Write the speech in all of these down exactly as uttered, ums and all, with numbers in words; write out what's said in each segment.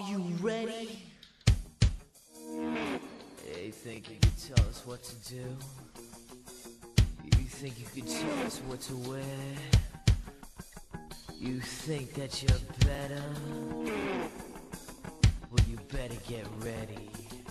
you ready? You think you could tell us what to do? You think you could tell us what to wear? You think that you're better? Well, you better get ready.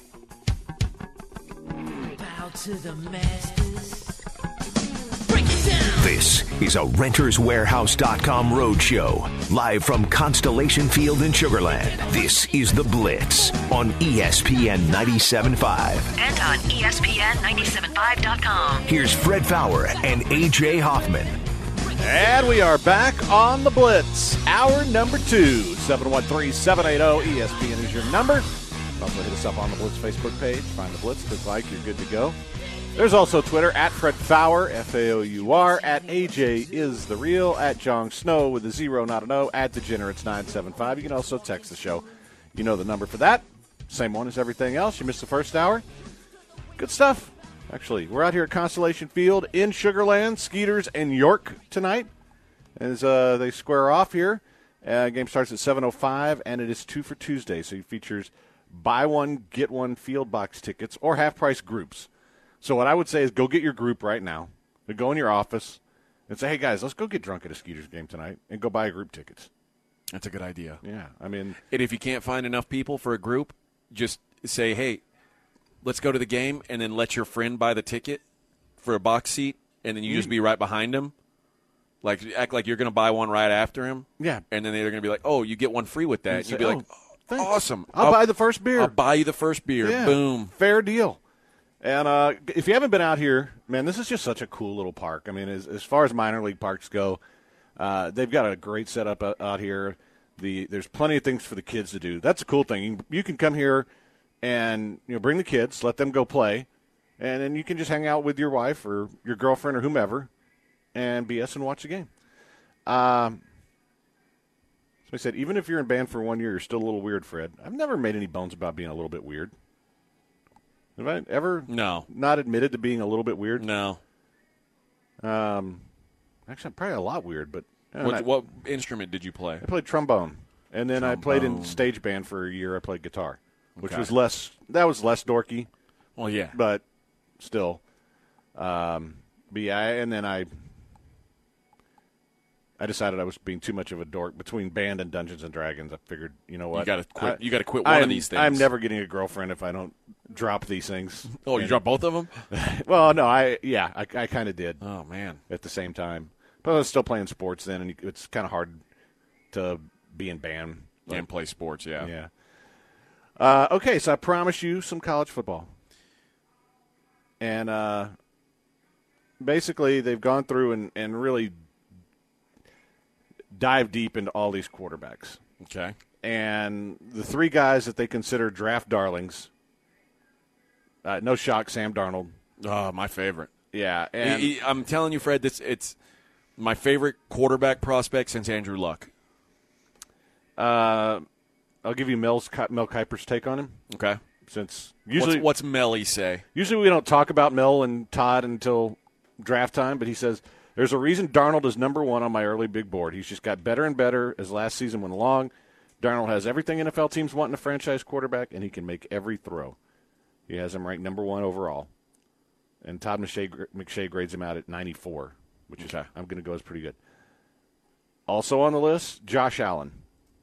Bow to the masters. Break it down! This is a Renters Warehouse dot com roadshow, live from Constellation Field in Sugar Land. This is The Blitz on E S P N ninety-seven point five. And on E S P N ninety-seven point five dot com. Here's Fred Faour and A J Hoffman. And we are back on The Blitz, hour number two. seven one three, seven eight zero, E S P N is your number. Also hit us up on the Blitz Facebook page. Find The Blitz, click like, you're good to go. There's also Twitter, at Fred Faour, F A O U R, at A J is the real, at Jong Snow with a zero, not an O, at Degenerates nine seven five. You can also text the show. You know the number for that. Same one as everything else. You missed the first hour. Good stuff. Actually, we're out here at Constellation Field in Sugar Land, Skeeters and York tonight as uh, they square off here. Uh, game starts at seven oh five, and it is two for Tuesday, so it features buy one, get one field box tickets or half-price groups. So what I would say is go get your group right now. Go in your office and say, hey, guys, let's go get drunk at a Skeeters game tonight and go buy group tickets. That's a good idea. Yeah, I mean. And if you can't find enough people for a group, just say, hey, let's go to the game and then let your friend buy the ticket for a box seat, and then you mm. just be right behind him. Like, act like you're going to buy one right after him. Yeah. And then they're going to be like, oh, you get one free with that. And say, you'd be oh, like, oh, awesome. I'll, I'll buy the first beer. I'll buy you the first beer. Yeah. Boom. Fair deal. And uh, if you haven't been out here, man, this is just such a cool little park. I mean, as, as far as minor league parks go, uh, they've got a great setup out, out here. The There's plenty of things for the kids to do. That's a cool thing. You, you can come here and you know bring the kids, let them go play, and then you can just hang out with your wife or your girlfriend or whomever and B S and watch the game. Um, somebody said, even if you're in band for one year, you're still a little weird, Fred. I've never made any bones about being a little bit weird. Have I ever no. not admitted to being a little bit weird? No. Um, actually, I'm probably a lot weird, but what, I, what instrument did you play? I played trombone, and then trombone. I played in stage band for a year. I played guitar, which okay. was less. That was less dorky. Well, yeah, but still. Um, but yeah, and then I. I decided I was being too much of a dork between band and Dungeons and Dragons. I figured, you know what? You got to quit. I, you got to quit one I'm, of these things. I'm never getting a girlfriend if I don't drop these things. Oh, you and, drop both of them? Well, no, I yeah, I, I kind of did. Oh man, at the same time, but I was still playing sports then, and it's kind of hard to be in band like, and play sports. Yeah, yeah. Uh, okay, so I promised you some college football, and uh, basically they've gone through and, and really dive deep into all these quarterbacks. Okay. And the three guys that they consider draft darlings, uh, no shock, Sam Darnold. Oh, my favorite. Yeah. And he, he, I'm telling you, Fred, this it's my favorite quarterback prospect since Andrew Luck. Uh, I'll give you Mel's, Mel Kiper's take on him. Okay. Since usually, What's, what's Melly say? Usually we don't talk about Mel and Todd until draft time, but he says, there's a reason Darnold is number one on my early big board. He's just got better and better as last season went along. Darnold has everything N F L teams want in a franchise quarterback, and he can make every throw. He has him ranked number one overall. And Todd McShay, McShay grades him out at ninety-four, which is, okay. I'm going to go as pretty good. Also on the list, Josh Allen.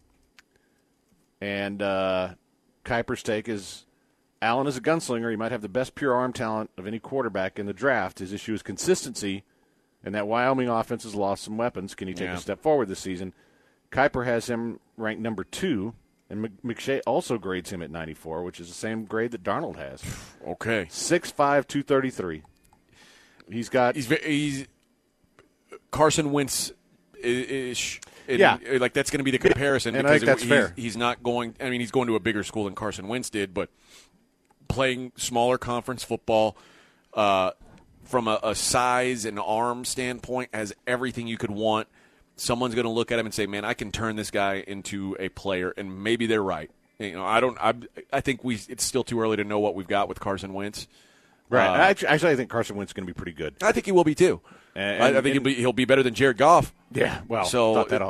And uh, Kiper's take is Allen is a gunslinger. He might have the best pure arm talent of any quarterback in the draft. His issue is consistency. And that Wyoming offense has lost some weapons. Can he take yeah. a step forward this season? Kiper has him ranked number two, and McShay also grades him at ninety-four, which is the same grade that Darnold has. Okay. six five, two thirty-three. He's got – He's he's Carson Wentz ish. Yeah. Like, that's going to be the comparison. And because I think that's he's, fair. He's not going – I mean, he's going to a bigger school than Carson Wentz did, but playing smaller conference football uh, – from a, a size and arm standpoint, has everything you could want. Someone's going to look at him and say, man, I can turn this guy into a player, and maybe they're right. You know, I don't. I, I think we. It's still too early to know what we've got with Carson Wentz. Right. Uh, actually, actually, I think Carson Wentz is going to be pretty good. I think he will be too. And, I, I think and, he'll be, he'll be better than Jared Goff. Yeah. Well, so thought that all along.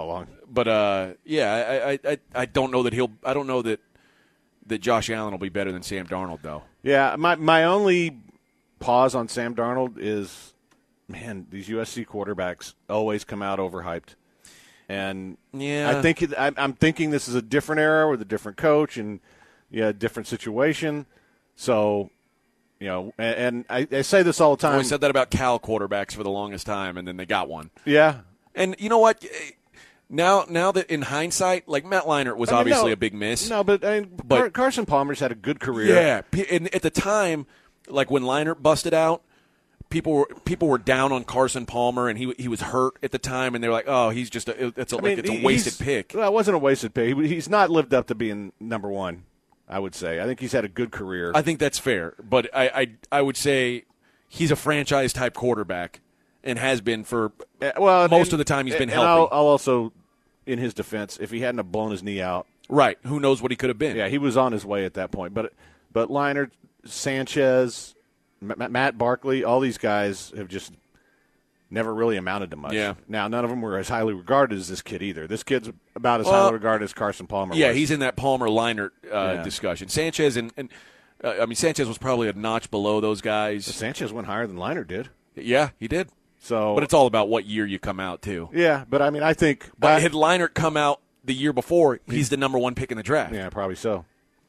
but uh, yeah, I, I, I, I don't know that he'll. I don't know that that Josh Allen will be better than Sam Darnold, though. Yeah, my my only pause on Sam Darnold is, man, these U S C quarterbacks always come out overhyped, and yeah, I think it, I, I'm thinking this is a different era with a different coach and yeah, different situation. So, you know, and, and I, I say this all the time. We said that about Cal quarterbacks for the longest time, and then they got one. Yeah, and you know what? Now, now that in hindsight, like Matt Leinart was I mean, no, obviously a big miss. No, but, I mean, but Carson Palmer's had a good career. Yeah, and at the time, like when Leinart busted out, people were people were down on Carson Palmer, and he he was hurt at the time, and they were like, "Oh, he's just a it's a, like mean, it's a wasted pick." Well, it wasn't a wasted pick. He, he's not lived up to being number one. I would say. I think he's had a good career. I think that's fair, but I I, I would say he's a franchise type quarterback. And has been for uh, well, most and, of the time he's been and healthy. I'll, I'll also, in his defense, if he hadn't have blown his knee out. Right. Who knows what he could have been. Yeah, he was on his way at that point. But but Leinart, Sanchez, M- Matt Barkley, all these guys have just never really amounted to much. Yeah. Now, none of them were as highly regarded as this kid either. This kid's about as well, highly regarded as Carson Palmer yeah, was. he's in that Palmer-Leinart uh, yeah. discussion. Sanchez, and, and uh, I mean, Sanchez was probably a notch below those guys. But Sanchez went higher than Leinart did. Yeah, he did. So, but it's all about what year you come out, too. Yeah, but I mean, I think – But had Leinart come out the year before, he's the number one pick in the draft. Yeah, probably so.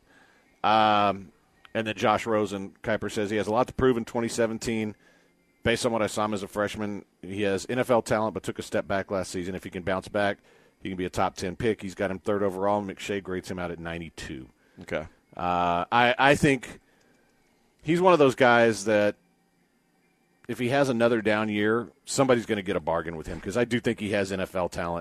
Um, and then Josh Rosen, Kuiper says he has a lot to prove in twenty seventeen. Based on what I saw him as a freshman, he has N F L talent but took a step back last season. If he can bounce back, he can be a top ten pick. He's got him third overall. McShay grades him out at ninety-two. Okay. Uh, I, I think he's one of those guys that if he has another down year, somebody's going to get a bargain with him because I do think he has N F L talent.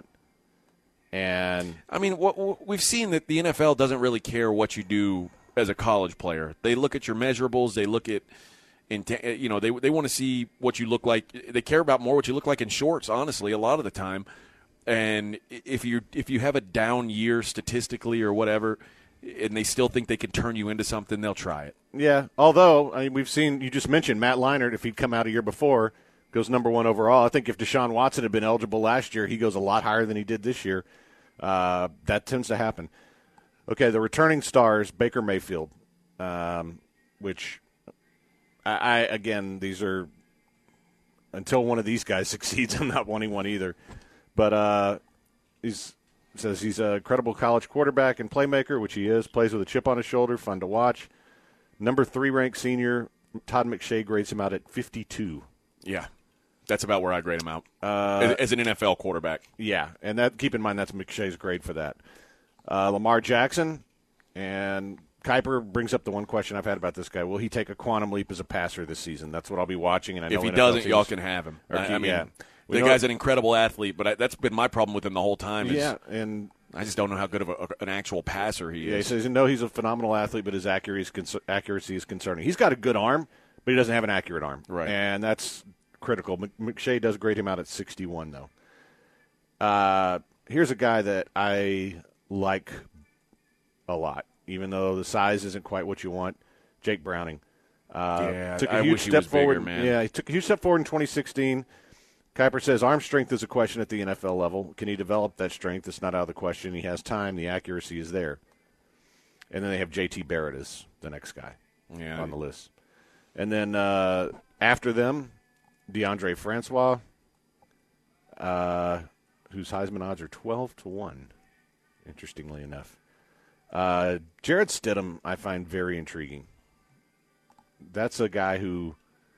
And I mean, what, what, we've seen that the N F L doesn't really care what you do as a college player. They look at your measurables. They look at, in, you know, they they want to see what you look like. They care about more what you look like in shorts, honestly, a lot of the time. And if you if you have a down year statistically or whatever, and they still think they can turn you into something, they'll try it. Yeah, although I mean, we've seen, you just mentioned Matt Leinart, if he'd come out a year before, goes number one overall. I think if Deshaun Watson had been eligible last year, he goes a lot higher than he did this year. Uh, that tends to happen. Okay, the returning stars, Baker Mayfield, um, which I, I, again, these are, until one of these guys succeeds, I'm not wanting one either. But uh, he's says he's a credible college quarterback and playmaker, which he is, plays with a chip on his shoulder, fun to watch. Number three ranked senior, Todd McShay grades him out at fifty-two. Yeah, that's about where I grade him out uh, as, as an N F L quarterback. Yeah, and that keep in mind that's McShay's grade for that. Uh, Lamar Jackson, and Kuiper brings up the one question I've had about this guy. Will he take a quantum leap as a passer this season? That's what I'll be watching. And I know if he N F L doesn't, teams, y'all can have him. Or, I, I mean, yeah. the guy's an incredible athlete, but I, that's been my problem with him the whole time. Is yeah, and I just don't know how good of a, an actual passer he yeah, is. He says, no, he's a phenomenal athlete, but his accuracy is, con- accuracy is concerning. He's got a good arm, but he doesn't have an accurate arm. Right. And that's critical. McShay does grade him out at sixty-one, though. Uh, here's a guy that I like a lot, even though the size isn't quite what you want. Jake Browning. Uh, yeah, took a I huge wish he step was forward. bigger, man. Yeah, he took a huge step forward in twenty sixteen. Kuiper says arm strength is a question at the N F L level. Can he develop that strength? It's not out of the question. He has time. The accuracy is there. And then they have J T Barrett as the next guy yeah. on the list. And then uh, after them, DeAndre Francois, uh, whose Heisman odds are twelve to one, interestingly enough. Uh, Jarrett Stidham I find very intriguing. That's a guy who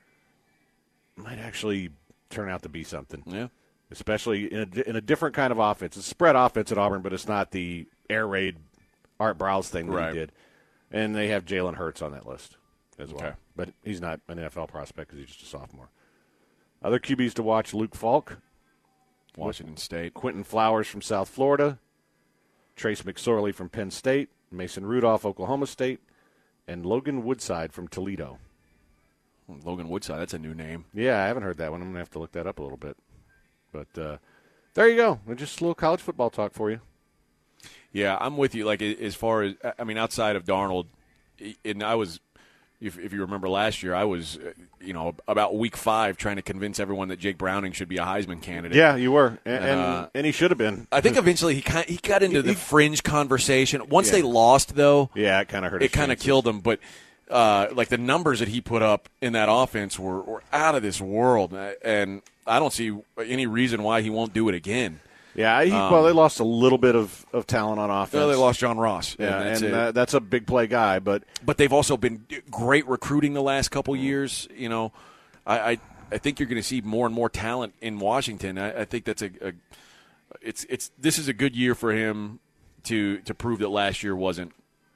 might actually turn out to be something. Yeah. Especially in a, in a different kind of offense. It's a spread offense at Auburn, but it's not the air raid Art Browse thing that right. he did. And they have Jalen Hurts on that list as well. Okay. But he's not an N F L prospect because he's just a sophomore. Other Q Bs to watch, Luke Falk. Washington State. Quentin Flowers from South Florida. Trace McSorley from Penn State. Mason Rudolph, Oklahoma State. And Logan Woodside from Toledo. Logan Woodside, that's a new name. Yeah, I haven't heard that one. I'm going to have to look that up a little bit. But uh, there you go. Just a little college football talk for you. Yeah, I'm with you. Like, as far as, I mean, outside of Darnold, and I was if, if you remember last year, I was, uh, you know, about week five trying to convince everyone that Jake Browning should be a Heisman candidate. Yeah, you were, and and, uh, and he should have been. I think eventually he kind he got into the He- fringe conversation. Once Yeah. they lost, though, Yeah, it kind of hurt. it his kind of chances. killed him. But uh, like the numbers that he put up in that offense were, were out of this world, and I don't see any reason why he won't do it again. Yeah, he, well, they lost a little bit of, of talent on offense. Well, they lost John Ross. Yeah, and that's and it. uh, that's a big play guy, but But they've also been great recruiting the last couple years. You know, I I, I think you're going to see more and more talent in Washington. I, I think that's a, a it's it's this is a good year for him to to prove that last year wasn't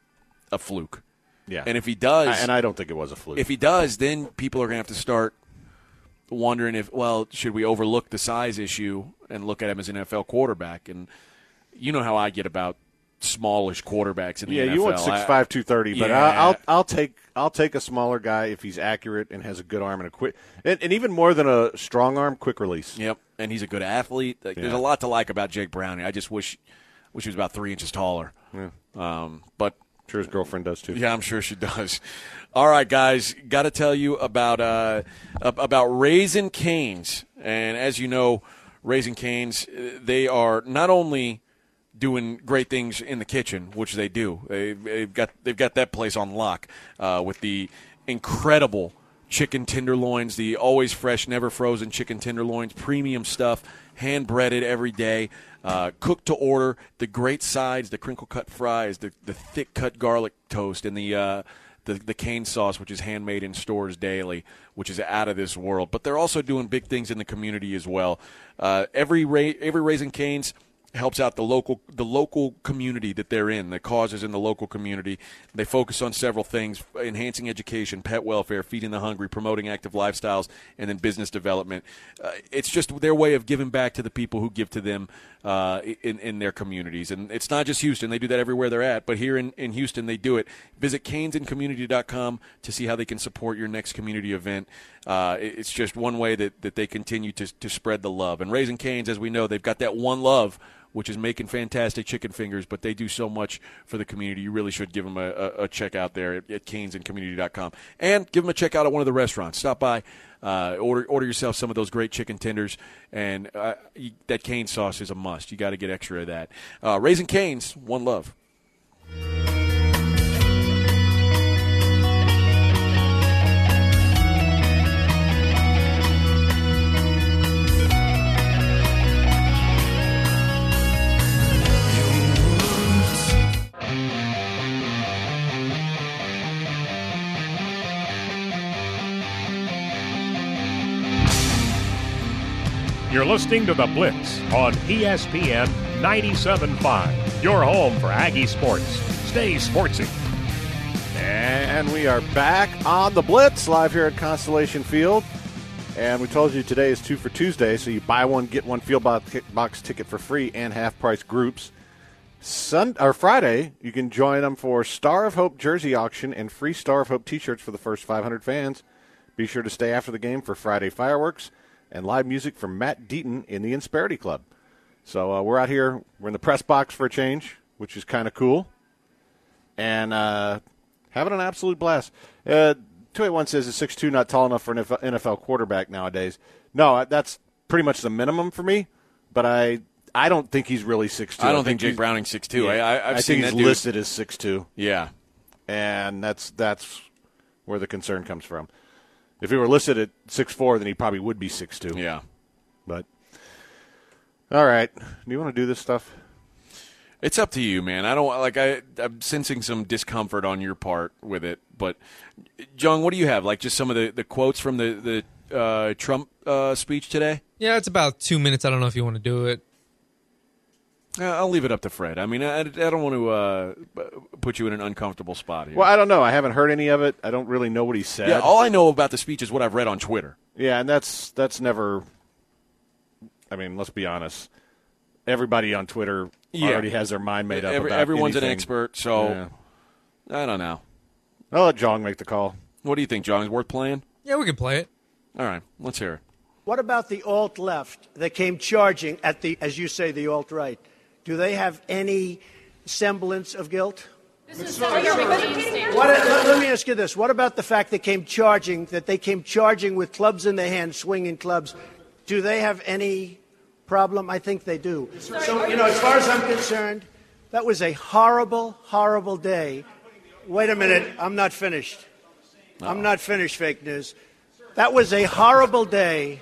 a fluke. yeah. And if he does, I, and I don't think it was a fluke. if he does, then people are going to have to start wondering if, well, should we overlook the size issue and look at him as an N F L quarterback? And you know how I get about smallish quarterbacks in the yeah, N F L. you want six I- five, two thirty, but Yeah. I, I'll I'll take I'll take a smaller guy if he's accurate and has a good arm and a quick and, and even more than a strong arm, quick release. Yep, and he's a good athlete. Like, There's Yeah. a lot to like about Jake Browning. I just wish wish he was about three inches taller. Yeah. Um, but I'm sure his girlfriend does too. yeah, I'm sure she does. All right, guys, got to tell you about uh, ab- about Raising Cane's, and as you know, Raising Cane's, uh, they are not only doing great things in the kitchen, which they do. They've, they've got they've got that place on lock uh, with the incredible chicken tenderloins, the always fresh, never frozen chicken tenderloins, premium stuff, hand breaded every day, uh, cooked to order. The great sides, the crinkle cut fries, the the thick cut garlic toast, and the uh, the the cane sauce, which is handmade in stores daily, which is out of this world. But they're also doing big things in the community as well. Uh, every ra- every Raising Cane's helps out the local the local community that they're in, the causes in the local community. They focus on several things: enhancing education, pet welfare, feeding the hungry, promoting active lifestyles, and then business development. Uh, it's just their way of giving back to the people who give to them uh, in, in their communities. And it's not just Houston. They do that everywhere they're at. But here in, in Houston, they do it. Visit canes and community dot com to see how they can support your next community event. Uh, it- it's just one way that, that they continue to, to spread the love. And Raising Cane's, as we know, they've got that one love, which is making fantastic chicken fingers, but they do so much for the community. You really should give them a, a, a check out there at, at canes and community dot com. And give them a check out at one of the restaurants. Stop by, uh, order order yourself some of those great chicken tenders, and uh, you, that cane sauce is a must. You got to get extra of that. Uh, Raising Cane's, one love. You're listening to The Blitz on E S P N ninety-seven point five, your home for Aggie sports. Stay sportsy. And we are back on the Blitz live here at Constellation Field. And we told you today is two for Tuesday, so you buy one, get one field box box ticket for free and half-price groups. Sun or Friday, you can join them for Star of Hope jersey auction and free Star of Hope T-shirts for the first five hundred fans. Be sure to stay after the game for Friday fireworks and live music from Matt Deaton in the Insperity Club. So uh, we're out here. We're in the press box for a change, which is kind of cool. And uh, having an absolute blast. Uh, two eighty-one says is six two not tall enough for an N F L quarterback nowadays. No, that's pretty much the minimum for me, but I I don't think he's really six two. I don't think Jake Browning's six two. Yeah, I, I, I've I seen think he's that dude. listed as six two, Yeah. and that's that's where the concern comes from. If he were listed at six four, then he probably would be six two. Yeah. But, all right. Do you want to do this stuff? It's up to you, man. I don't like. I, I'm sensing some discomfort on your part with it. But, John, what do you have? Like just some of the, the quotes from the the uh, Trump uh, speech today? Yeah, it's about two minutes. I don't know if you want to do it. Uh, I'll leave it up to Fred. I mean, I, I don't want to uh, put you in an uncomfortable spot here. Well, I don't know. I haven't heard any of it. I don't really know what he said. yeah, all I know about the speech is what I've read on Twitter. Yeah, and that's that's never. I mean, let's be honest. Everybody on Twitter Yeah. already has their mind made up. Every, about everyone's anything. an expert, so Yeah. I don't know. I'll let Jong make the call. What do you think, John? Is it worth playing? Yeah, we can play it. All right, let's hear it. What about the alt-left that came charging at the, as you say, the alt-right? Do they have any semblance of guilt? What, let, let me ask you this. What about the fact they came charging, that they came charging with clubs in their hands, swinging clubs? Do they have any problem? I think they do. So, you know, as far as I'm concerned, that was a horrible, horrible day. Wait a minute. I'm not finished. I'm not finished, fake news. That was a horrible day.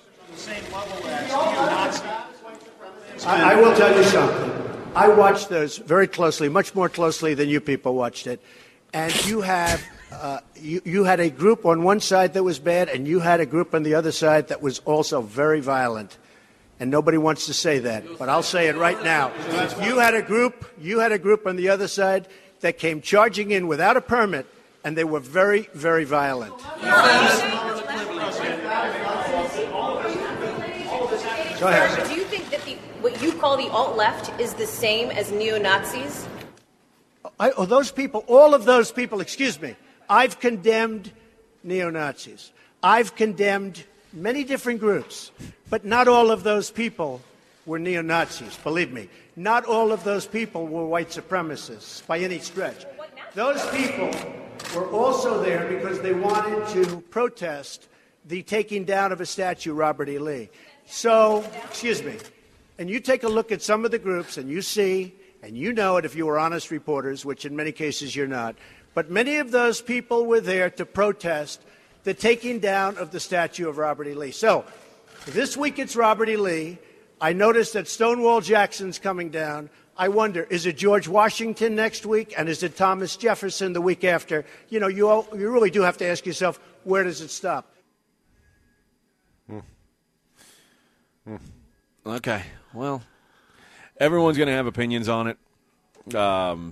I, I will tell you something. I watched those very closely, much more closely than you people watched it. And you have uh, you, you had a group on one side that was bad, and you had a group on the other side that was also very violent. And nobody wants to say that, but I'll say it right now. You had a group, you had a group on the other side that came charging in without a permit, and they were very, very violent. Go ahead. Do you think that the, what you call the alt-left is the same as neo-Nazis? I, oh, those people, all of those people, excuse me, I've condemned neo-Nazis. I've condemned many different groups, but not all of those people were neo-Nazis, believe me. Not all of those people were white supremacists by any stretch. Those people were also there because they wanted to protest the taking down of a statue, Robert E. Lee. So, excuse me, and you take a look at some of the groups and you see, and you know it if you were honest reporters, which in many cases you're not, but many of those people were there to protest the taking down of the statue of Robert E. Lee. So, this week it's Robert E. Lee. I noticed that Stonewall Jackson's coming down. I wonder, is it George Washington next week, and is it Thomas Jefferson the week after? You know, you, all, you really do have to ask yourself, where does it stop? Hmm. Hmm. Okay, well, everyone's going to have opinions on it. Um,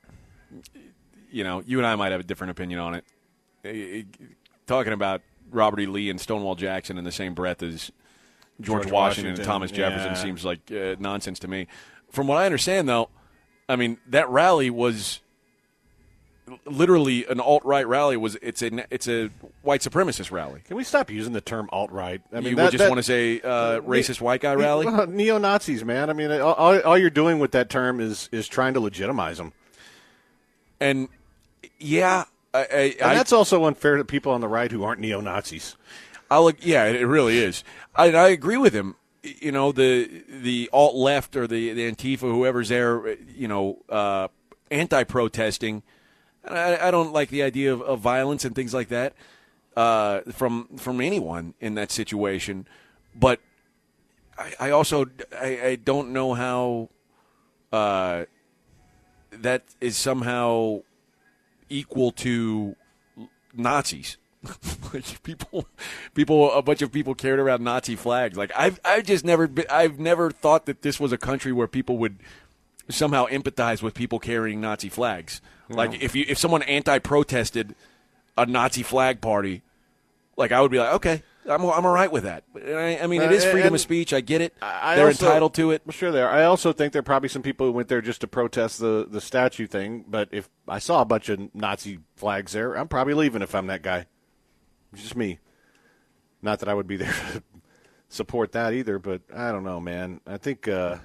you know, you and I might have a different opinion on it. It, it talking about Robert E. Lee and Stonewall Jackson in the same breath as George, George Washington, Washington and Thomas Jefferson yeah. seems like uh, nonsense to me. From what I understand, though, I mean, that rally was literally an alt-right rally. Was It's a it's a white supremacist rally. Can we stop using the term alt-right? I mean, you that, would just that, want to say uh, racist white guy rally? Well, neo-Nazis, man. I mean, all, all you're doing with that term is, is trying to legitimize them. And, yeah, I, I, and that's also unfair to people on the right who aren't neo-Nazis. I'll, yeah, it really is. I, I agree with him. You know, the the alt-left or the, the Antifa, whoever's there, you know, uh, anti-protesting. I, I don't like the idea of, of violence and things like that uh, from from anyone in that situation. But I, I also I, I don't know how uh, that is somehow equal to Nazis. Like people, people, a bunch of people carried around Nazi flags. Like I've, I've just never, been, I've never thought that this was a country where people would somehow empathize with people carrying Nazi flags. Yeah. Like if you, if someone anti-protested a Nazi flag party, like I would be like, okay, I'm, I'm all right with that. I, I mean, it is freedom uh, of speech. I get it. I They're also, entitled to it. Well, sure they are. I also think there are probably some people who went there just to protest the, the statue thing. But if I saw a bunch of Nazi flags there, I'm probably leaving if I'm that guy. It's just me. Not that I would be there to support that either, but I don't know, man. I think uh,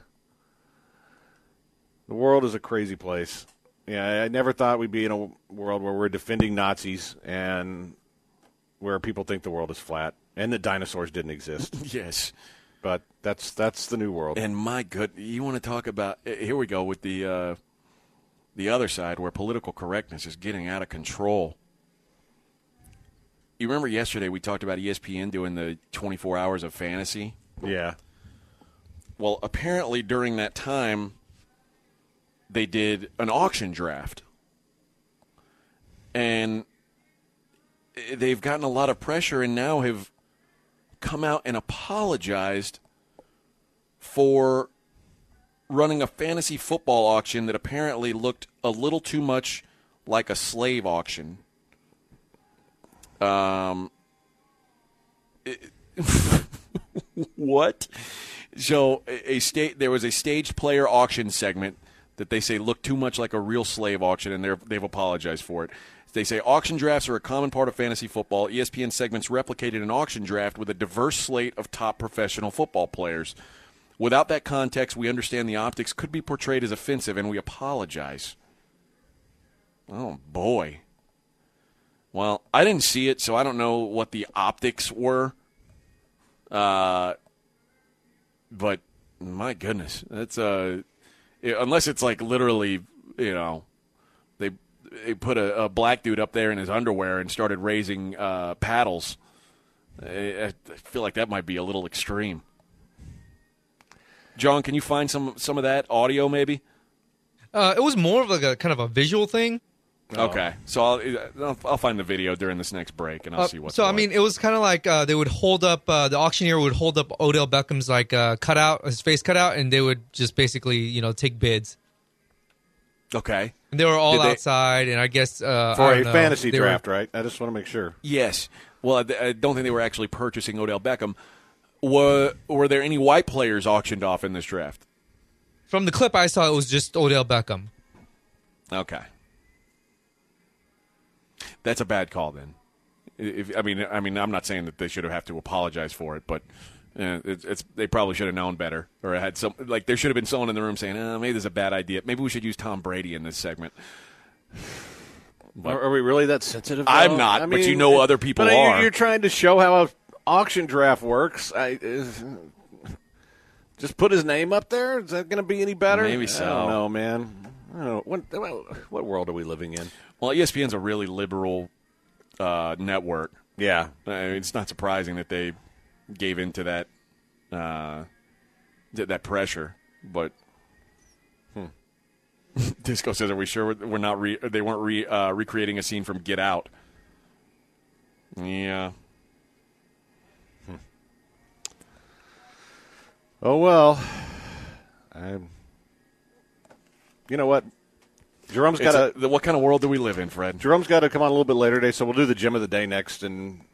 the world is a crazy place. Yeah, I never thought we'd be in a world where we're defending Nazis and where people think the world is flat and that dinosaurs didn't exist. Yes. But that's that's the new world. And my good, you want to talk about, here we go with the uh, the other side where political correctness is getting out of control. You remember yesterday we talked about E S P N doing the twenty-four hours of fantasy? Yeah. Well, apparently during that time, they did an auction draft. And they've gotten a lot of pressure and now have come out and apologized for running a fantasy football auction that apparently looked a little too much like a slave auction. Um, it, what? So a, a state there was a staged player auction segment that they say looked too much like a real slave auction, and they're, they've apologized for it. They say auction drafts are a common part of fantasy football. E S P N segments replicated an auction draft with a diverse slate of top professional football players. Without that context, we understand the optics could be portrayed as offensive, and we apologize. Oh, boy. Well, I didn't see it, so I don't know what the optics were. Uh, but my goodness, that's uh, unless it's like literally, you know, they they put a, a black dude up there in his underwear and started raising uh, paddles. I, I feel like that might be a little extreme. John, can you find some some of that audio maybe? Uh, it was more of like a kind of a visual thing. Okay, so I'll I'll find the video during this next break, and I'll Uh, see what's so going. I mean, it was kind of like uh, they would hold up uh, the auctioneer would hold up Odell Beckham's like uh, cutout, his face cutout, and they would just basically you know take bids. Okay, And they were all Did they- outside, and I guess uh, For I a don't know, fantasy they were- draft, right? I just want to make sure. yes. Well, I, I don't think they were actually purchasing Odell Beckham. Were Were there any white players auctioned off in this draft? From the clip I saw, it was just Odell Beckham. Okay, that's a bad call then. If, I mean, I mean, I'm not saying that they should have to apologize for it, but uh, it's, it's they probably should have known better, or had some like there should have been someone in the room saying, oh, "Maybe this is a bad idea. Maybe we should use Tom Brady in this segment." But- Are, are we really that sensitive? though? I'm not, I but mean, you know other people but you're- are. You're trying to show how an auction draft works. I, uh, just put his name up there. Is that going to be any better? Maybe so. I don't know, man. I don't know. What, what world are we living in? Well, E S P N's a really liberal uh, network. Yeah. I mean, it's not surprising that they gave into that uh, th- that pressure. But hmm. Disco says, "Are we sure we're not? Re- they weren't re- uh, recreating a scene from Get Out?" Yeah. Hmm. Oh well. I. You know what? Jerome's It's got a- to. What kind of world do we live in, Fred? Jerome's got to come on a little bit later today, so we'll do the gem of the day next and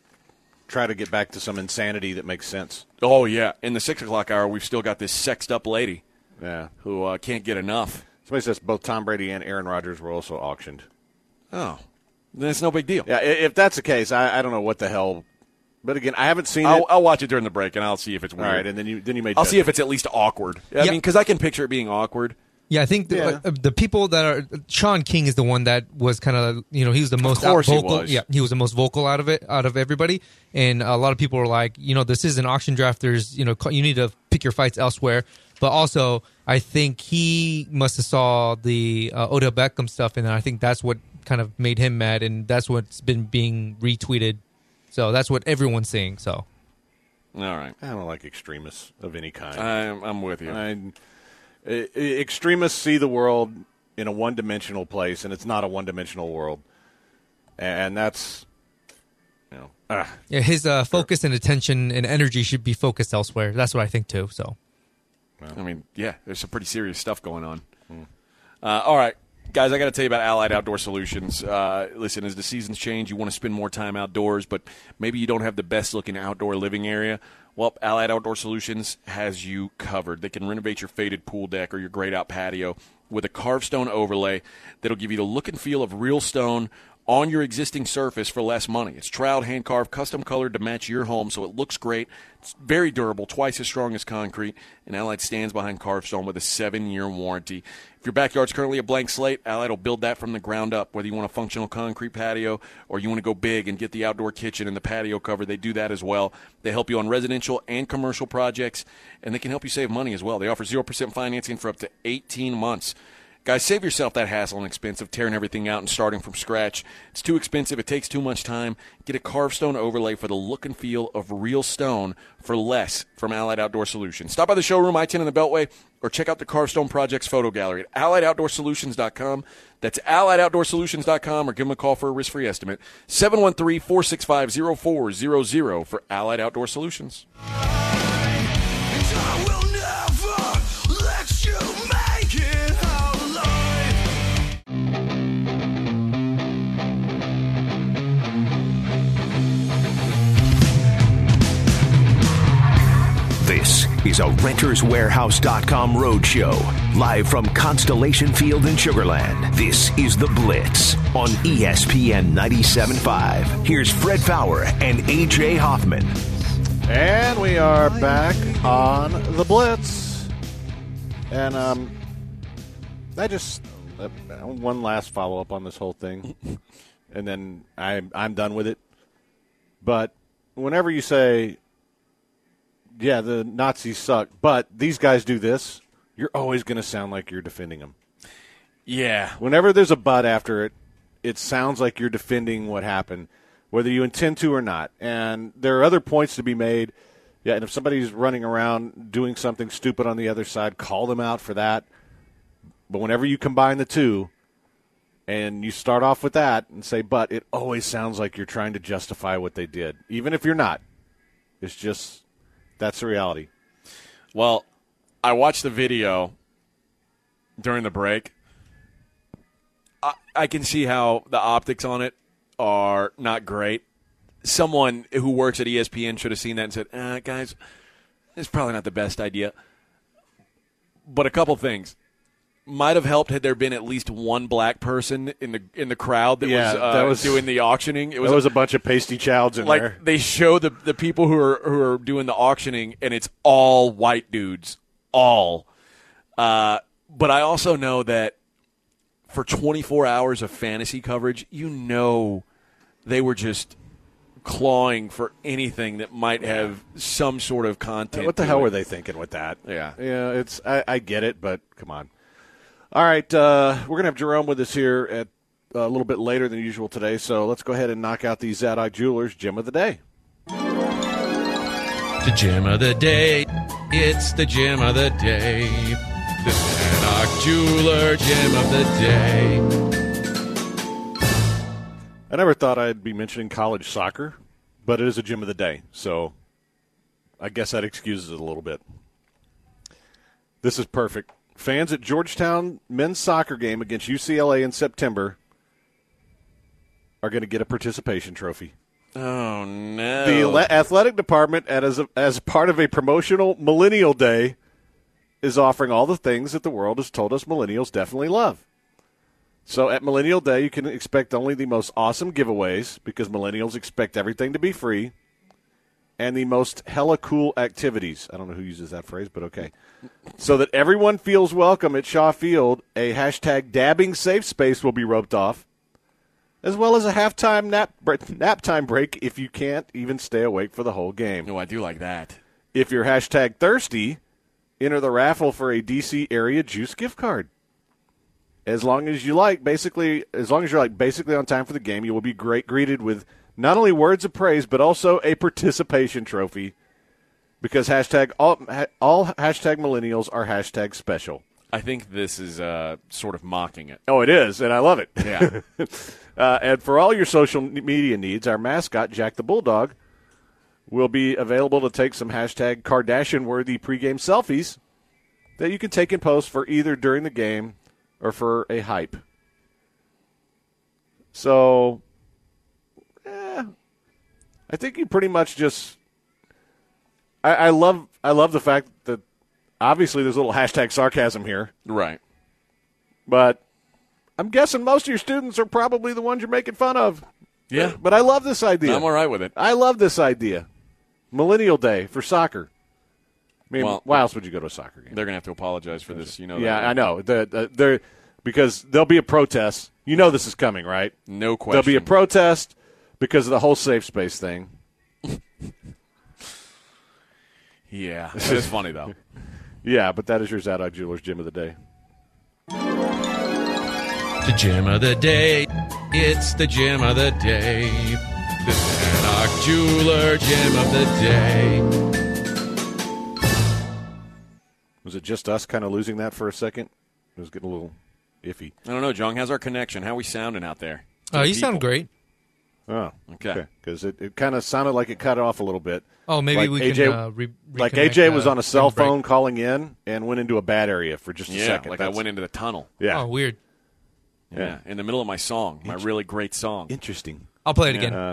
try to get back to some insanity that makes sense. Oh yeah. In the six o'clock hour, we've still got this sexed up lady Yeah. who uh, can't get enough. Somebody says both Tom Brady and Aaron Rodgers were also auctioned. Oh, then it's no big deal. Yeah, i- if that's the case, I, I don't know what the hell. But again, I haven't seen I'll, it. I'll watch it during the break, and I'll see if it's All weird. right, and then you then you may. I'll judge see if it. it's at least awkward. I Yeah. mean, because I can picture it being awkward. Yeah, I think the, Yeah. uh, the people that are Sean King is the one that was kind of you know he was the most course he vocal. was. Yeah, he was the most vocal out of it out of everybody, and a lot of people were like, you know, this is an auction draft. There's you know you need to pick your fights elsewhere. But also, I think he must have saw the uh, Odell Beckham stuff, and I think that's what kind of made him mad, and that's what's been being retweeted. So that's what everyone's saying. So All right. I don't like extremists of any kind. I'm, I'm with you. I, e- e- extremists see the world in a one-dimensional place, and it's not a one-dimensional world, and that's you know. ah. yeah, his uh, focus and attention and energy should be focused elsewhere. That's what I think too. So. I mean, yeah, there's some pretty serious stuff going on. Uh, all right, guys, I got to tell you about Allied Outdoor Solutions. Uh, listen, as the seasons change, you want to spend more time outdoors, but maybe you don't have the best-looking outdoor living area. Well, Allied Outdoor Solutions has you covered. They can renovate your faded pool deck or your grayed-out patio with a carved stone overlay that'll give you the look and feel of real stone on your existing surface for less money. It's troweled, hand-carved, custom-colored to match your home, so it looks great. It's very durable, twice as strong as concrete, and Allied stands behind carved stone with a seven-year warranty. If your backyard's currently a blank slate, Allied will build that from the ground up. Whether you want a functional concrete patio or you want to go big and get the outdoor kitchen and the patio covered, they do that as well. They help you on residential and commercial projects, and they can help you save money as well. They offer zero percent financing for up to eighteen months. Guys, save yourself that hassle and expense of tearing everything out and starting from scratch. It's too expensive. It takes too much time. Get a carved stone overlay for the look and feel of real stone for less from Allied Outdoor Solutions. Stop by the showroom, I ten in the Beltway, or check out the Carved Stone Project's photo gallery at allied outdoor solutions dot com. That's allied outdoor solutions dot com, or give them a call for a risk-free estimate. seven one three, four six five, zero four zero zero for Allied Outdoor Solutions. I will never let you make it out alive. This is a renters warehouse dot com roadshow, live from Constellation Field in Sugar Land. This is The Blitz on E S P N ninety-seven point five. Here's Fred Fowler and A J Hoffman. And we are back on the Blitz. And um, I just uh, one last follow up on this whole thing, and then I'm I'm done with it. But whenever you say, "Yeah, the Nazis suck," but these guys do this, you're always going to sound like you're defending them. Yeah. Whenever there's a but after it, it sounds like you're defending what happened, whether you intend to or not. And there are other points to be made. Yeah, and if somebody's running around doing something stupid on the other side, call them out for that. But whenever you combine the two and you start off with that and say, but, it always sounds like you're trying to justify what they did, even if you're not. It's just, that's the reality. Well, I watched the video during the break. I, I can see how the optics on it are not great. Someone who works at E S P N should have seen that and said, eh, guys, it's probably not the best idea. But a couple things. Might have helped had there been at least one black person in the in the crowd that, yeah, was, uh, that was doing the auctioning. It was, was a, a bunch of pasty chowds in like, there. They show the, the people who are who are doing the auctioning, and it's all white dudes. All. Uh, but I also know that for twenty-four hours of fantasy coverage, you know they were just clawing for anything that might have some sort of content. What the hell it. were they thinking with that? Yeah. Yeah, it's I, I get it, but come on. All right, uh, we're going to have Jerome with us here at uh, a little bit later than usual today, so let's go ahead and knock out the Zadok Jewelers Gem of the Day. The Gem of the Day. It's the Gem of the Day. The Zadok Jeweler Gem of the Day. I never thought I'd be mentioning college soccer, but it is a Gem of the Day, so I guess that excuses it a little bit. This is perfect. Fans at Georgetown men's soccer game against U C L A in September are going to get a participation trophy. Oh, no. The athletic department, as a, as part of a promotional Millennial Day, is offering all the things that the world has told us millennials definitely love. So at Millennial Day, you can expect only the most awesome giveaways because millennials expect everything to be free, and the most hella cool activities. I don't know who uses that phrase, but okay. So that everyone feels welcome at Shaw Field, a hashtag dabbing safe space will be roped off, as well as a halftime nap, nap time break if you can't even stay awake for the whole game. No, I do like that. If you're hashtag thirsty, enter the raffle for a D C area juice gift card. As long as you like, basically, as long as you're like basically on time for the game, you will be great greeted with not only words of praise but also a participation trophy. Because hashtag all all hashtag millennials are hashtag special. I think this is uh, sort of mocking it. Oh, it is, and I love it. Yeah. uh, and for all your social media needs, our mascot Jack the Bulldog will be available to take some hashtag Kardashian-worthy pregame selfies that you can take and post for either during the game or for a hype. So, eh, I think you pretty much just. I, I love. I love the fact that obviously there's a little hashtag sarcasm here, right? But I'm guessing most of your students are probably the ones you're making fun of. Yeah, but, but I love this idea. I'm all right with it. I love this idea. Millennial Day for soccer. I mean, well, why else would you go to a soccer game? They're going to have to apologize for this, you know. Yeah, that, I know. The, the, they're, because there'll be a protest. You know this is coming, right? No question. There'll be a protest because of the whole safe space thing. Yeah, that is funny, though. Yeah, but that is your Zadok Jewelers Gem of the Day. The Gem of the Day. It's the Gem of the Day. The Zadok Jeweler Gem of the Day. Was it just us kind of losing that for a second? It was getting a little iffy. I don't know, John. How's our connection? How are we sounding out there? Oh, uh, you sound great. Oh, okay. Because okay. it, it kind of sounded like it cut off a little bit. Oh, maybe like we A J, can uh, re- Like A J was uh, on a cell phone break. calling in and went into a bad area for just a yeah, second. like That's, I went into the tunnel. Yeah. Oh, weird. Yeah, yeah. in the middle of my song, my really great song. Interesting. I'll play it yeah. again. Uh,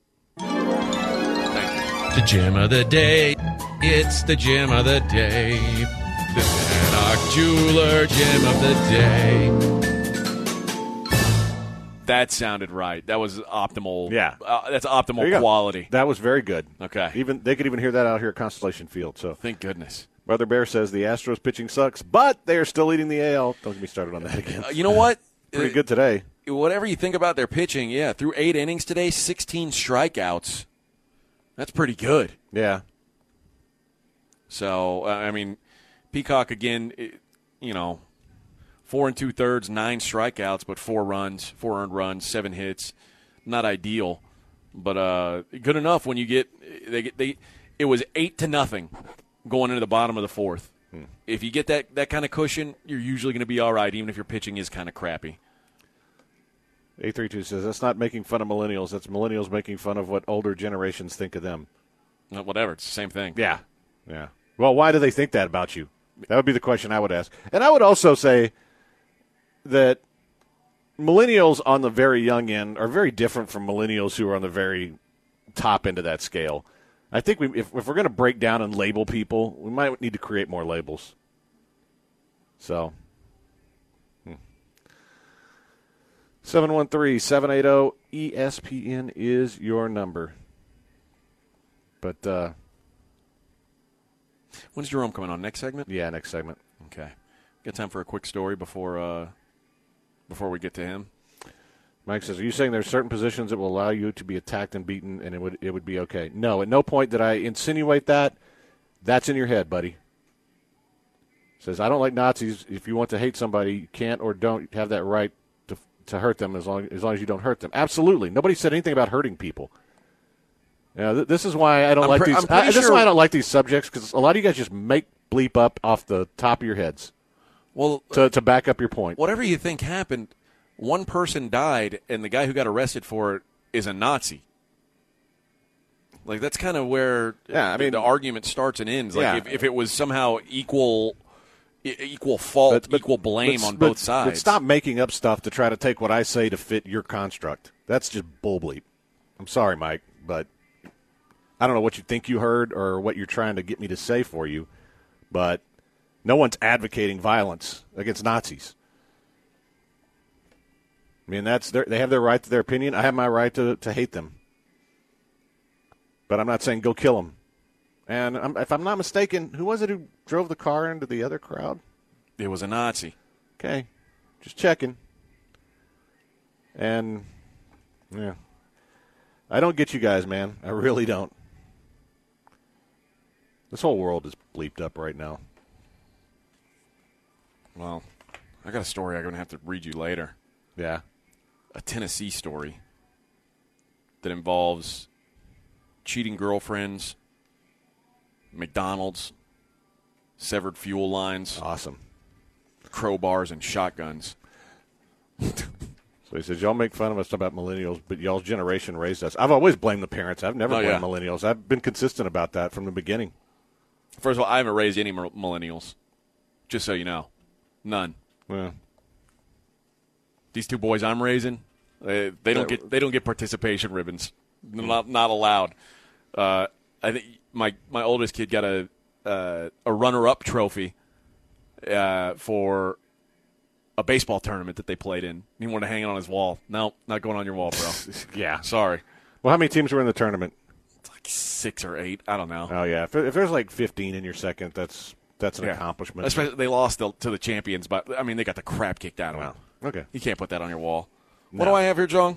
Thank you. The Gem of the Day. It's the Gem of the Day. The Zadok Jeweler Gem of the Day. That sounded right. That was optimal. Yeah. Uh, that's optimal quality. That was very good. Okay. Even they could even hear that out here at Constellation Field. So thank goodness. Brother Bear says the Astros pitching sucks, but they are still leading the A L. Don't get me started on that again. Uh, you know what? Pretty good today. Whatever you think about their pitching, yeah, through eight innings today, sixteen strikeouts. That's pretty good. Yeah. So, uh, I mean, Peacock, again, it, you know, four and two-thirds, nine strikeouts, but four runs, four earned runs, seven hits. Not ideal, but uh, good enough when you get they get they. It was eight to nothing going into the bottom of the fourth. Hmm. If you get that, that kind of cushion, you're usually going to be all right, even if your pitching is kind of crappy. eight three two says, that's not making fun of millennials. That's millennials making fun of what older generations think of them. No, whatever. It's the same thing. Yeah. Yeah. Well, why do they think that about you? That would be the question I would ask. And I would also say that millennials on the very young end are very different from millennials who are on the very top end of that scale. I think we, if, if we're going to break down and label people, we might need to create more labels. So, hmm. seven one three, seven eight zero, E S P N is your number. But, uh, when's Jerome coming on? Next segment? Yeah, next segment. Okay. Got time for a quick story before uh, before we get to him? Mike says, are you saying there's certain positions that will allow you to be attacked and beaten and it would it would be okay? No, at no point did I insinuate that. That's in your head, buddy. Says, I don't like Nazis. If you want to hate somebody, you can't or don't have that right to to hurt them as long as, long as you don't hurt them. Absolutely. Nobody said anything about hurting people. Yeah, th- this is why I don't I'm like pre- these. I'm I, this sure- is why I don't like these subjects, because a lot of you guys just make bleep up off the top of your heads. Well, to to back up your point. Whatever you think happened, one person died, and the guy who got arrested for it is a Nazi. Like, that's kind of where yeah, I mean, the argument starts and ends. Like, yeah. if, if it was somehow equal equal fault, but, but, equal blame but, on but, both sides. But stop making up stuff to try to take what I say to fit your construct. That's just bull bleep. I'm sorry, Mike, but I don't know what you think you heard or what you're trying to get me to say for you, but no one's advocating violence against Nazis. I mean, that's their, they have their right to their opinion. I have my right to, to hate them. But I'm not saying go kill them. And I'm, if I'm not mistaken, who was it who drove the car into the other crowd? It was a Nazi. Okay. Just checking. And, yeah. I don't get you guys, man. I really don't. This whole world is bleeped up right now. Well, I got a story I'm going to have to read you later. Yeah. A Tennessee story that involves cheating girlfriends, McDonald's, severed fuel lines. Awesome. Crowbars and shotguns. So he says, y'all make fun of us about millennials, but y'all's generation raised us. I've always blamed the parents. I've never Oh, blamed yeah. millennials. I've been consistent about that from the beginning. First of all, I haven't raised any mi- millennials, just so you know. None. Yeah. These two boys I'm raising, they, they don't get they don't get participation ribbons. Not not allowed. Uh, I think my my oldest kid got a uh, a runner up trophy uh, for a baseball tournament that they played in. He wanted to hang it on his wall. No, not going on your wall, bro. Yeah. Sorry. Well, how many teams were in the tournament? It's like six or eight. I don't know. Oh, yeah. If, if there's like fifteen in your second, that's that's an Yeah. accomplishment. Especially they lost the, to the champions, but I mean they got the crap kicked out of them. Wow. Okay. You can't put that on your wall. What No. do I have here, John?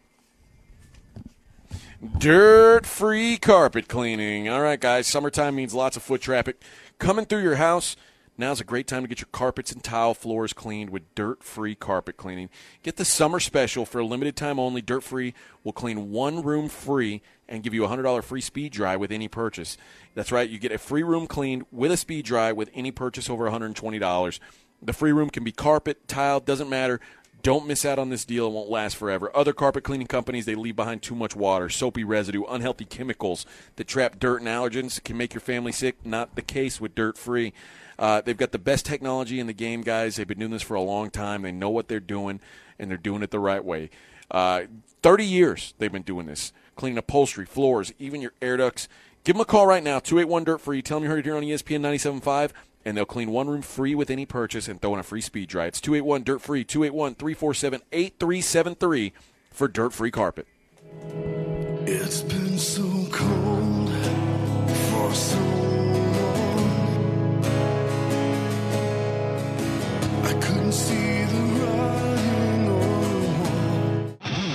Dirt-free carpet cleaning. All right, guys. Summertime means lots of foot traffic coming through your house. Now's a great time to get your carpets and tile floors cleaned with dirt-free carpet cleaning. Get the summer special for a limited time only. Dirt-free will clean one room free and give you a one hundred dollars free speed dry with any purchase. That's right. You get a free room cleaned with a speed dry with any purchase over one hundred twenty dollars. The free room can be carpet, tile, doesn't matter. Don't miss out on this deal. It won't last forever. Other carpet cleaning companies, they leave behind too much water, soapy residue, unhealthy chemicals that trap dirt and allergens, can make your family sick. Not the case with Dirt-Free. Uh, they've got the best technology in the game, guys. They've been doing this for a long time. They know what they're doing, and they're doing it the right way. Uh, thirty years they've been doing this, cleaning upholstery, floors, even your air ducts. Give them a call right now, two eight one dirt free. Tell them you heard it here on E S P N ninety-seven point five. And they'll clean one room free with any purchase and throw in a free speed dry. It's two eight one dirt free, two eight one, three four seven, eight three seven three for Dirt-Free Carpet. It's been so cold for so long. couldn't see the writing on the wall.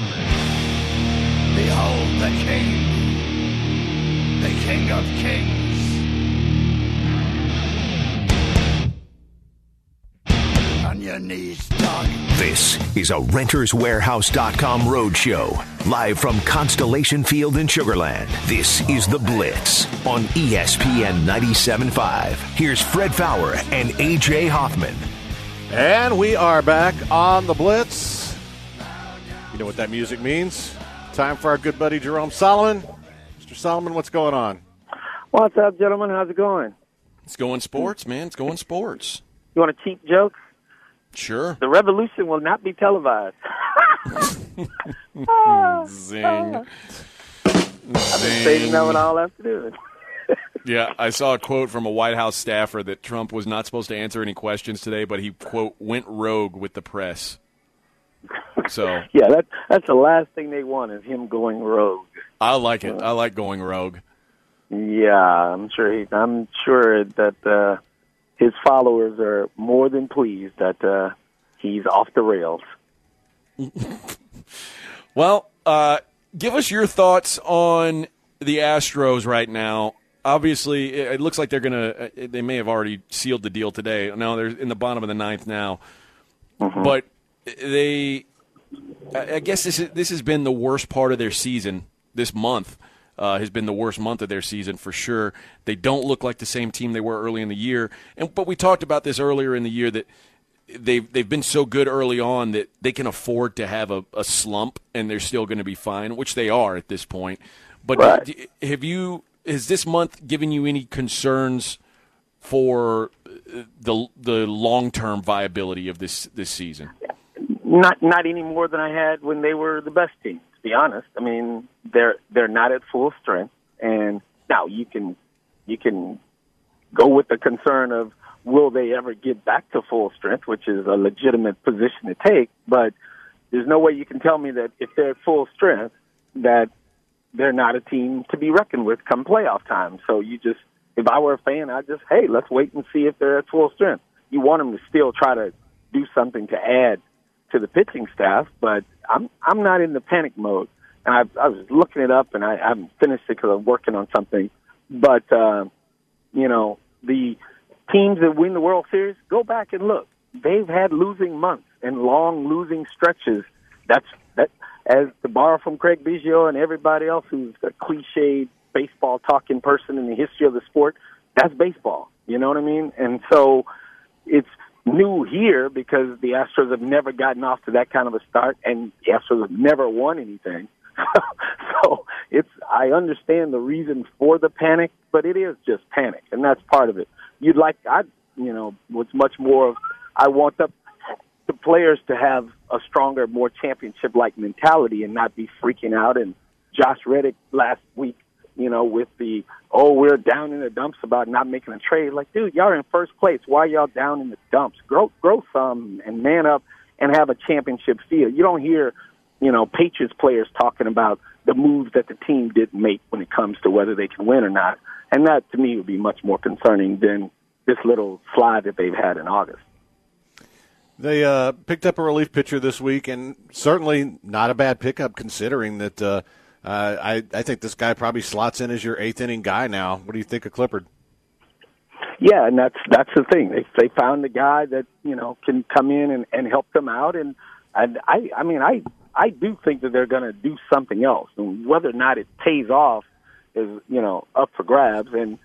Behold the King, the King of Kings. On your knees, dog. This is a Renters Warehouse dot com roadshow, live from Constellation Field in Sugar Land. This is The Blitz on E S P N ninety-seven point five. Here's Fred Fowler and A J Hoffman. And we are back on The Blitz. You know what that music means? Time for our good buddy Jerome Solomon. Mister Solomon, what's going on? What's up, gentlemen? How's it going? It's going sports, man. It's going sports. You want a cheap joke? Sure. The revolution will not be televised. Zing. I've been saying that one all afternoon. Yeah, I saw a quote from a White House staffer that Trump was not supposed to answer any questions today, but he, quote, went rogue with the press. So yeah, that that's the last thing they want is him going rogue. I like it. I like going rogue. Yeah, I'm sure he, I'm sure that uh, his followers are more than pleased that uh, he's off the rails. Well, uh, give us your thoughts on the Astros right now. Obviously, it looks like they're going to – they may have already sealed the deal today. No, they're in the bottom of the ninth now. Mm-hmm. But they – I guess this is, this has been the worst part of their season. This month uh, has been the worst month of their season for sure. They don't look like the same team they were early in the year. And But we talked about this earlier in the year that they've, they've been so good early on that they can afford to have a, a slump and they're still going to be fine, which they are at this point. But right. have you – has this month given you any concerns for the the long term viability of this this season? Not not any more than I had when they were the best team. To be honest, I mean they're they're not at full strength, and now you can you can go with the concern of will they ever get back to full strength, which is a legitimate position to take. But there's no way you can tell me that if they're at full strength that they're not a team to be reckoned with come playoff time. So you just, if I were a fan, I'd just, hey, let's wait and see if they're at full strength. You want them to still try to do something to add to the pitching staff, but I'm I'm not in the panic mode. And I, I was looking it up, and I, I haven't finished it because I'm working on something. But, uh, you know, the teams that win the World Series, go back and look. They've had losing months and long losing stretches. That's that. As to borrow from Craig Biggio and everybody else who's a cliched baseball-talking person in the history of the sport, that's baseball. You know what I mean? And so it's new here because the Astros have never gotten off to that kind of a start, and the Astros have never won anything. So it's I understand the reason for the panic, but it is just panic, and that's part of it. You'd like, I, you know, what's much more of, I want the the players to have a stronger, more championship-like mentality and not be freaking out. And Josh Reddick last week, you know, with the, oh, we're down in the dumps about not making a trade. Like, dude, y'all are in first place. Why are y'all down in the dumps? Grow, grow some and man up and have a championship feel. You don't hear, you know, Patriots players talking about the moves that the team didn't make when it comes to whether they can win or not. And that, to me, would be much more concerning than this little slide that they've had in August. They uh, picked up a relief pitcher this week, and certainly not a bad pickup considering that uh, uh, I, I think this guy probably slots in as your eighth-inning guy now. What do you think of Clippard? Yeah, and that's that's the thing. They they found a guy that, you know, can come in and, and help them out, and, and I I mean, I, I do think that they're going to do something else. And whether or not it pays off is, you know, up for grabs. And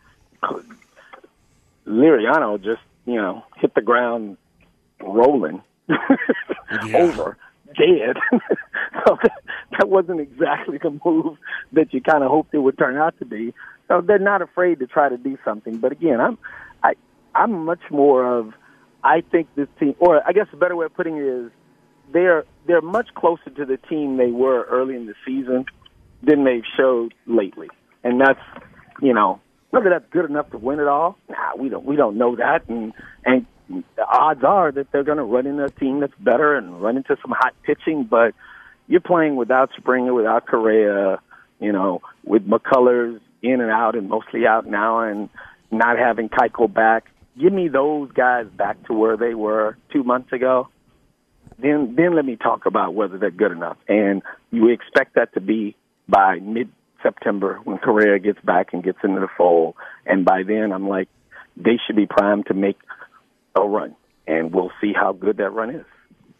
Liriano just, you know, hit the ground rolling yeah. over, dead. So that, that wasn't exactly the move that you kind of hoped it would turn out to be. So they're not afraid to try to do something. But again, I'm I I'm much more of I think this team, or I guess a better way of putting it is they're they're much closer to the team they were early in the season than they've showed lately, and that's, you know, whether that's good enough to win it all. Nah, we don't we don't know that, and and. The odds are that they're going to run into a team that's better and run into some hot pitching, but you're playing without Springer, without Correa, you know, with McCullers in and out and mostly out now, and not having Keiko back. give me those guys back to where they were two months ago. Then, then let me talk about whether they're good enough. And you expect that to be by mid-September when Correa gets back and gets into the fold. And by then, I'm like, they should be primed to make a run. And we'll see how good that run is.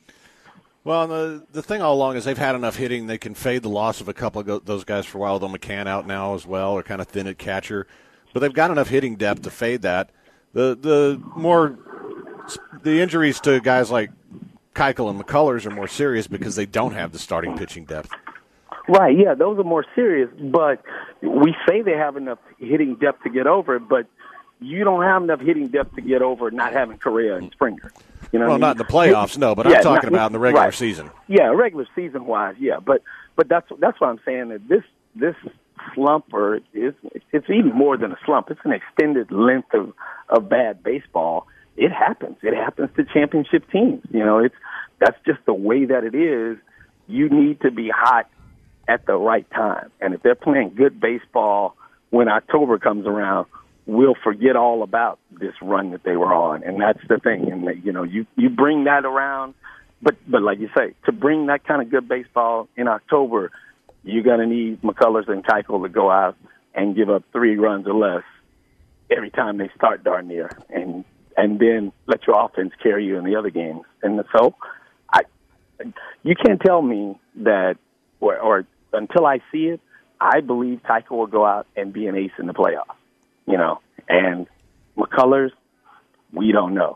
Well, the the thing all along is they've had enough hitting. They can fade the loss of a couple of go- those guys for a while, though McCann out now as well, or kind of thin at catcher. But they've got enough hitting depth to fade that. The the more the injuries to guys like Keuchel and McCullers are more serious because they don't have the starting pitching depth. Right, yeah, those are more serious. But we say they have enough hitting depth to get over it, but you don't have enough hitting depth to get over not having Correa and Springer. You know well, what I mean? not in the playoffs, no, but yeah, I'm talking not, about in the regular right. season. Yeah, regular season wise, yeah. But but that's that's what I'm saying, that this this slump, or is it's even more than a slump. It's an extended length of, of bad baseball. It happens. It happens to championship teams. You know, it's that's just the way that it is. You need to be hot at the right time. And if they're playing good baseball when October comes around, we'll forget all about this run that they were on. And that's the thing. And, you know, you, you bring that around. But, but like you say, to bring that kind of good baseball in October, you're going to need McCullers and Keuchel to go out and give up three runs or less every time they start darn near. And, and then let your offense carry you in the other games. And so I, you can't tell me that, or, or until I see it, I believe Keuchel will go out and be an ace in the playoffs. You know, and McCullers, we don't know.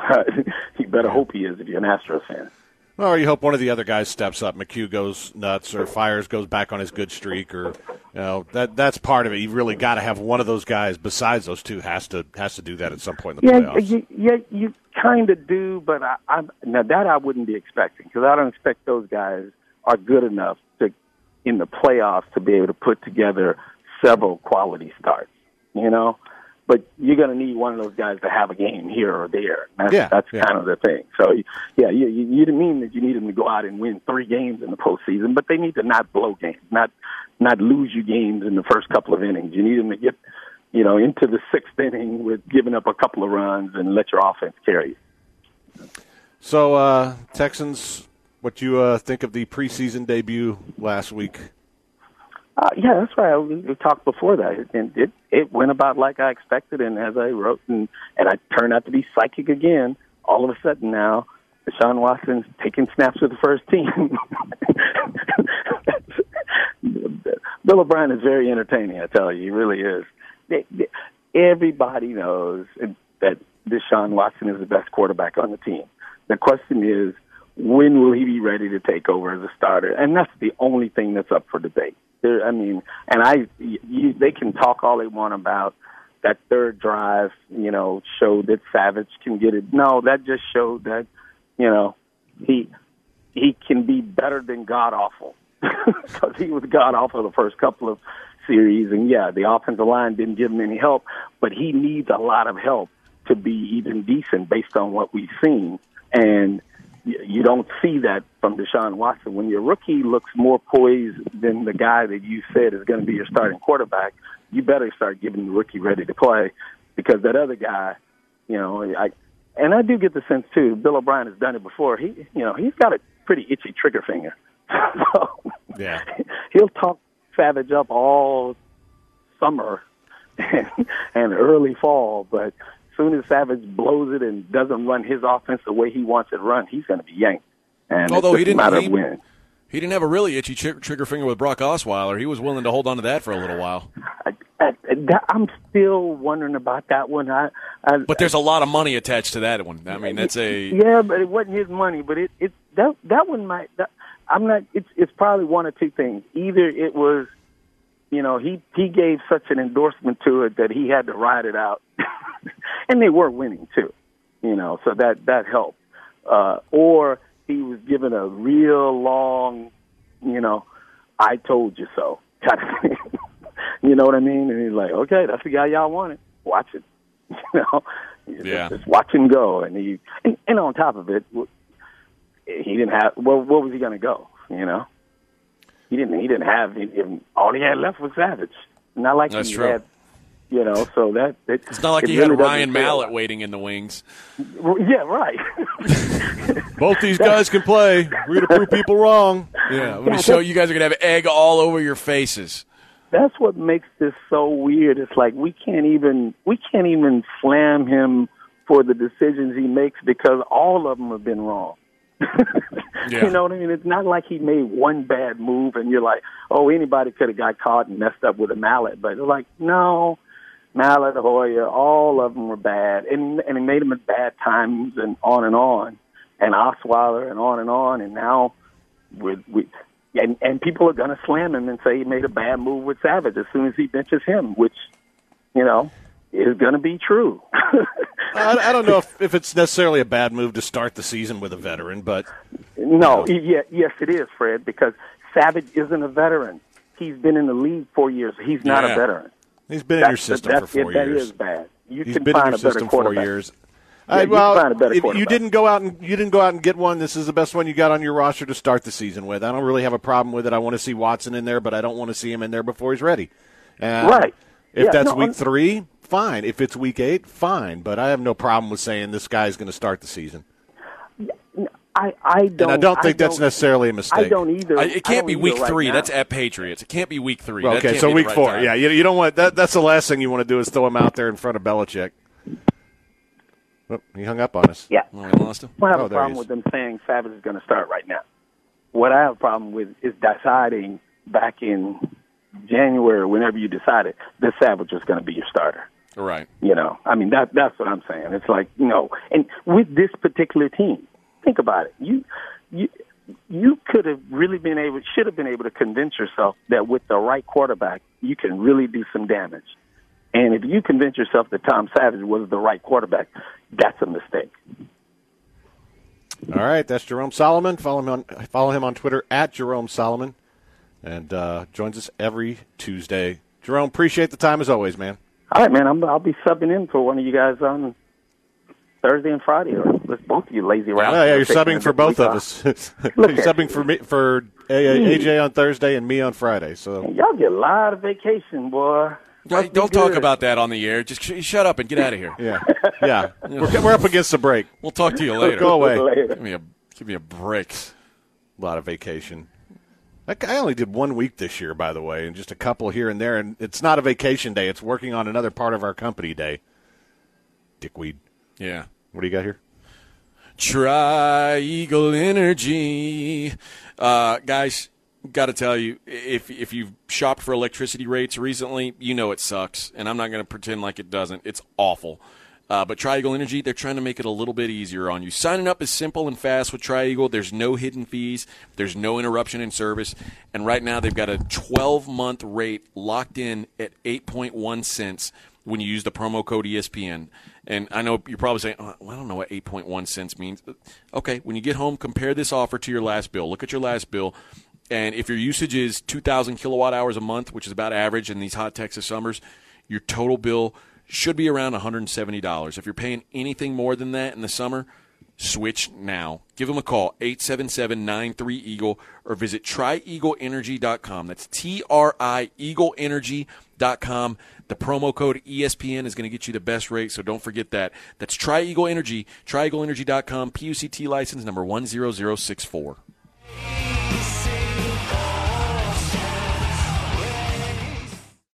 You better hope he is if you're an Astros fan. Or you hope one of the other guys steps up. McHugh goes nuts, or Fires goes back on his good streak, or you know that that's part of it. You really got to have one of those guys besides those two has to has to do that at some point in the yeah, playoffs. You, yeah, you kind of do, but I, I now that I wouldn't be expecting, because I don't expect those guys are good enough to in the playoffs to be able to put together several quality starts. You know, but you're going to need one of those guys to have a game here or there. That's, yeah, that's yeah. kind of the thing. So, yeah, you, you, you didn't mean that you need them to go out and win three games in the postseason, but they need to not blow games, not not lose you games in the first couple of innings. You need them to get, you know, into the sixth inning with giving up a couple of runs and let your offense carry you. So, uh, Texans, what you uh, think of the preseason debut last week? Uh, yeah, that's right. We, we talked before that, and it it went about like I expected, and as I wrote, and, and I turned out to be psychic again. All of a sudden now, Deshaun Watson's taking snaps with the first team. Bill O'Brien is very entertaining, I tell you. He really is. They, they, everybody knows that Deshaun Watson is the best quarterback on the team. The question is, when will he be ready to take over as a starter? And that's the only thing that's up for debate. There, I mean, and I, you, they can talk all they want about that third drive, you know, showed that Savage can get it. No, that just showed that, you know, he he can be better than god-awful, because he was god-awful the first couple of series. And, yeah, the offensive line didn't give him any help, but he needs a lot of help to be even decent based on what we've seen. And you don't see that from Deshaun Watson. When your rookie looks more poised than the guy that you said is going to be your starting quarterback, you better start getting the rookie ready to play, because that other guy, you know, I and I do get the sense too. Bill O'Brien has done it before. He, you know, he's got a pretty itchy trigger finger. So yeah, he'll talk Savage up all summer and, and early fall, but soon as Savage blows it and doesn't run his offense the way he wants it run, he's going to be yanked. And although it's he just a matter didn't, of he, winning. he didn't have a really itchy tr- trigger finger with Brock Osweiler. He was willing to hold on to that for a little while. I, I, I'm still wondering about that one. I, I, but there's a lot of money attached to that one. I mean, that's a yeah, but it wasn't his money. But it, it that that one might. That, I'm not. It's it's probably one or two things. Either it was, you know, he he gave such an endorsement to it that he had to ride it out. And they were winning too, you know, so that, that helped. Uh, or he was given a real long, you know, I told you so kind of thing. You know what I mean? And he's like, okay, that's the guy y'all wanted. Watch it. You know, yeah. just, just watch him go. And he, and, and on top of it, he didn't have, well, where was he going to go? You know, he didn't, he didn't have, he, all he had left was Savage. Not like that's he true. had You know, so that it, it's not like it you really had Ryan doesn't feel Mallett like- waiting in the wings. Yeah, right. Both these guys can play. We're going to prove people wrong. Yeah, I'm going to show you guys are going to have egg all over your faces. That's what makes this so weird. It's like we can't even we can't even slam him for the decisions he makes because all of them have been wrong. Yeah. You know what I mean? It's not like he made one bad move and you're like, oh, anybody could have got caught and messed up with a mallet. But they're like, no, Mallet, Hoyer, all of them were bad. And, and he made them at bad times and on and on. And Osweiler and on and on. And now we we and, and people are going to slam him and say he made a bad move with Savage as soon as he benches him, which, you know, is going to be true. I, I don't know if, if it's necessarily a bad move to start the season with a veteran, but No, yeah, yes, it is, Fred, because Savage isn't a veteran. He's been in the league four years. He's not Yeah. a veteran. he's been in That's your the- system for that's- four That years. is bad. You He's can been in find your a better system four quarterback. years. Yeah, I- you well, can find a better if you quarterback. didn't go out and you didn't go out and get one. This is the best one you got on your roster to start the season with. I don't really have a problem with it. I want to see Watson in there, but I don't want to see him in there before he's ready. Uh, Right. If Yeah, that's no, week I'm- three, fine. If it's week eight, fine. But I have no problem with saying this guy's going to start the season. I, I don't. and I don't think that's don't- necessarily a mistake. I don't either. I, it I can't don't be either week right three. now. That's at Patriots. It can't be week three. That Okay, can't so be the week right four. time. Yeah, you, you don't want that. That's the last thing you want to do is throw him out there in front of Belichick. Oh, he hung up on us. Yeah. Oh, we lost him? I don't have Oh, a there he problem is. with them saying Savage is going to start right now. What I have a problem with is deciding back in January, whenever you decided that Savage was going to be your starter. Right. You know, I mean, that that's what I'm saying. It's like, you know, and with this particular team, think about it. You, you, you could have really been able, should have been able to convince yourself that with the right quarterback, you can really do some damage. And if you convince yourself that Tom Savage was the right quarterback, that's a mistake. All right, that's Jerome Solomon. Follow him on follow him on Twitter at Jerome Solomon, and uh, joins us every Tuesday. Jerome, appreciate the time as always, man. All right, man. I'm, I'll be subbing in for one of you guys on Thursday and Friday. Or let's both of you lazy around. Yeah, yeah, you're subbing for both of us. You're Look at subbing for me for A J on Thursday and me on Friday. So Y'all get a lot of vacation, boy. Hey, Must be don't talk good. about that on the air. Just sh- shut up and get out of here. yeah, yeah, we're, we're up against the break. We'll talk to you later. Go away. Later. Give me a give me a break. A lot of vacation. I I only did one week this year, by the way, and just a couple here and there. And it's not a vacation day; it's working on another part of our company day. Dickweed. Yeah. What do you got here? Tri-Eagle Energy. Uh, guys, got to tell you, if if you've shopped for electricity rates recently, you know it sucks, and I'm not going to pretend like it doesn't. It's awful. Uh, but Tri-Eagle Energy, they're trying to make it a little bit easier on you. Signing up is simple and fast with Tri-Eagle. There's no hidden fees. There's no interruption in service. And right now they've got a twelve-month rate locked in at eight point one cents when you use the promo code E S P N. And I know you're probably saying, oh, well, I don't know what eight point one cents means. Okay, when you get home, compare this offer to your last bill. Look at your last bill. And if your usage is two thousand kilowatt hours a month, which is about average in these hot Texas summers, your total bill should be around one hundred seventy dollars. If you're paying anything more than that in the summer, switch now. Give them a call, eight seven seven, nine three, EAGLE, or visit tri eagle energy dot com. That's T R I Eagle Energy dot com. The promo code E S P N is going to get you the best rate, so don't forget that. That's Tri-Eagle Energy, tri eagle energy dot com, P U C T license number one zero zero six four.